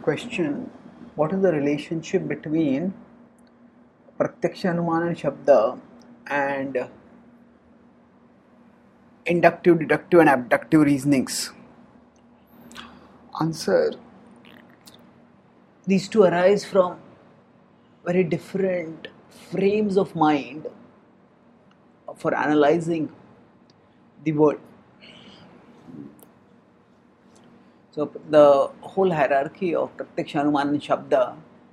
question: what is the relationship between Pratyaksha Anumana and Shabda and inductive, deductive and abductive reasonings? Answer: these two arise from very different frames of mind for analyzing the world. So the whole hierarchy of Pratyaksha, Anumana and Shabda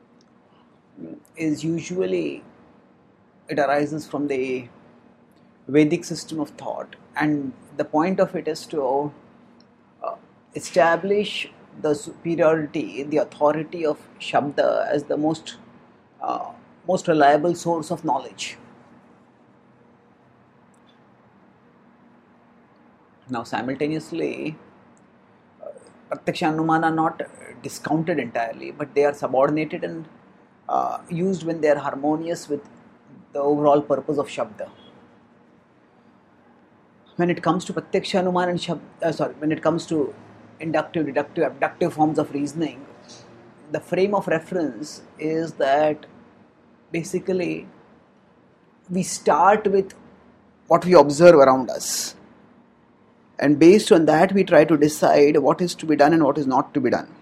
is usually, it arises from the Vedic system of thought, and the point of it is to establish the superiority, the authority of Shabda as the most reliable source of knowledge. Now, simultaneously, Pratyaksha and Anumana are not discounted entirely, but they are subordinated and used when they are harmonious with the overall purpose of Shabda. When it comes to Pratyaksha, Anumana and Shabda, when it comes to inductive, deductive, abductive forms of reasoning, the frame of reference is that basically we start with what we observe around us, and based on that we try to decide what is to be done and what is not to be done.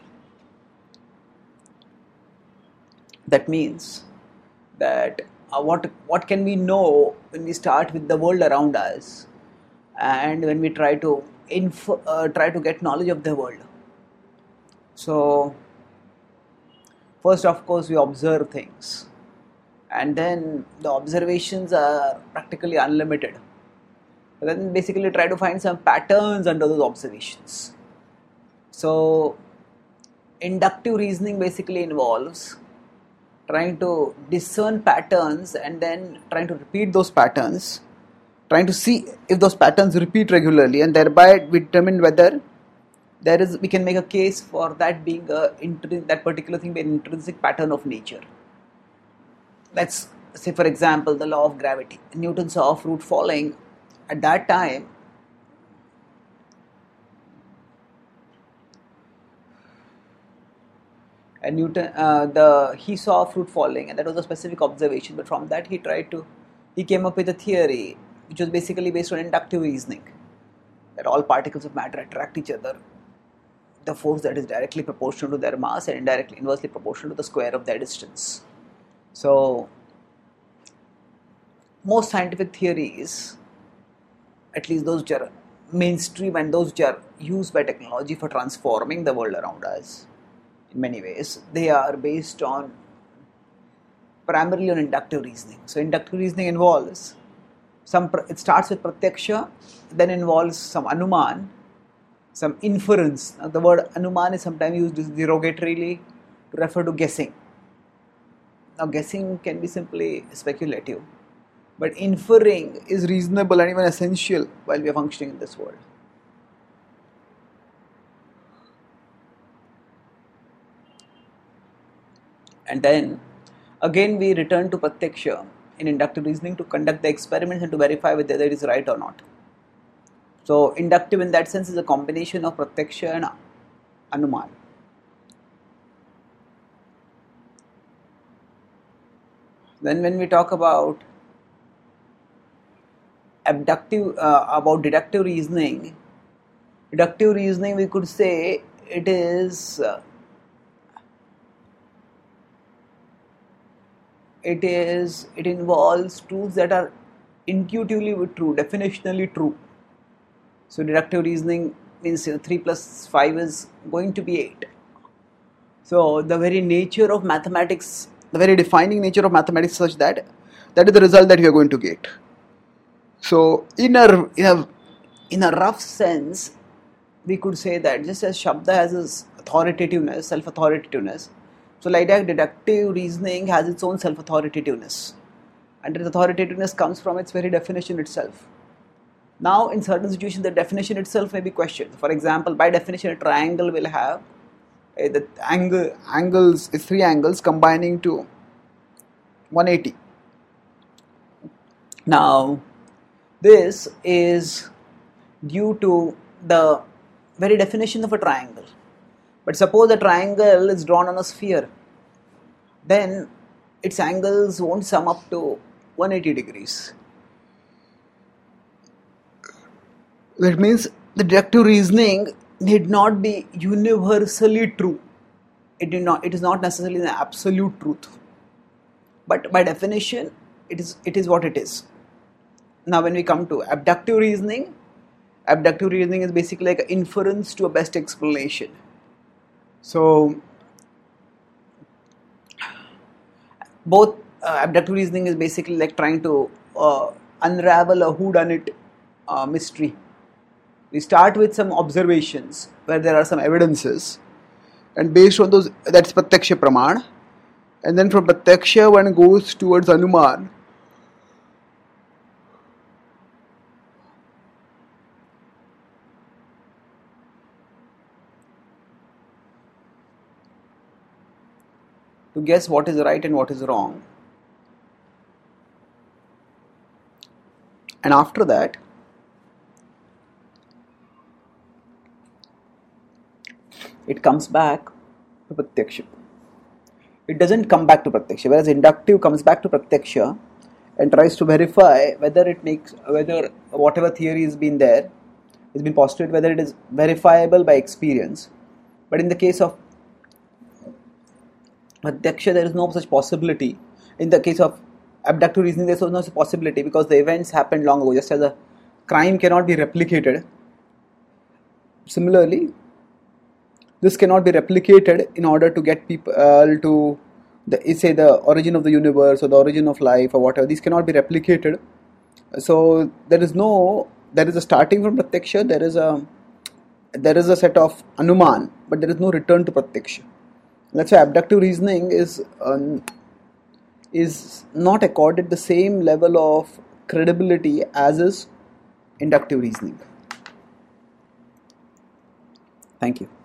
That means that what can we know when we start with the world around us, and when we try to get knowledge of the world. So first, of course, we observe things, and then the observations are practically unlimited. Then basically try to find some patterns under those observations. So inductive reasoning basically involves trying to discern patterns and then trying to repeat those patterns, trying to see if those patterns repeat regularly, and thereby we determine whether we can make a case for that being that particular thing being an intrinsic pattern of nature. Let's say, for example, the law of gravity. Newton saw a fruit falling. At that time, and he saw fruit falling, and that was a specific observation. But from that, he came up with a theory which was basically based on inductive reasoning, that all particles of matter attract each other. The force that is directly proportional to their mass and inversely proportional to the square of their distance. So, most scientific theories, at least those which are mainstream and those which are used by technology for transforming the world around us, in many ways, they are based primarily on inductive reasoning. So inductive reasoning involves it starts with Pratyaksha, then involves some Anuman, some inference. Now, the word Anuman is sometimes used derogatorily to refer to guessing. Now, guessing can be simply speculative, but inferring is reasonable and even essential while we are functioning in this world. And then again we return to Pratyaksha in inductive reasoning to conduct the experiments and to verify whether it is right or not. So inductive in that sense is a combination of Pratyaksha and Anuman. Then when we talk about deductive reasoning we could say it involves truths that are intuitively true, definitionally true. So deductive reasoning means 3 plus 5 is going to be 8. So the very nature of mathematics, the very defining nature of mathematics is such that is the result that you are going to get. So in a rough sense, we could say that just as Shabda has its authoritativeness, self-authoritativeness, so like that deductive reasoning has its own self-authoritativeness, and its authoritativeness comes from its very definition itself. Now, in certain situations, the definition itself may be questioned. For example, by definition, a triangle will have three angles combining to 180. Now, this is due to the very definition of a triangle. But suppose a triangle is drawn on a sphere, then its angles won't sum up to 180 degrees. That means the deductive reasoning need not be universally true. It is not necessarily an absolute truth. But by definition, it is what it is. Now when we come to abductive reasoning is basically like an inference to a best explanation. So both abductive reasoning is basically like trying to unravel a whodunit mystery. We start with some observations where there are some evidences, and based on those, that's pratyaksha praman, and then from pratyaksha one goes towards anuman. To guess what is right and what is wrong. And after that, it comes back to pratyaksha. It doesn't come back to pratyaksha, whereas inductive comes back to pratyaksha and tries to verify whether whatever theory has been there, has been postulated, whether it is verifiable by experience. But in the case of pratyaksha, there is no such possibility. In the case of abductive reasoning, there is no such possibility because the events happened long ago. Just as a crime cannot be replicated, similarly, this cannot be replicated in order to get people to the origin of the universe or the origin of life or whatever. These cannot be replicated. So there is a starting from pratyaksha. There is a set of anuman, but there is no return to pratyaksha. That's why abductive reasoning is not accorded the same level of credibility as is inductive reasoning. Thank you.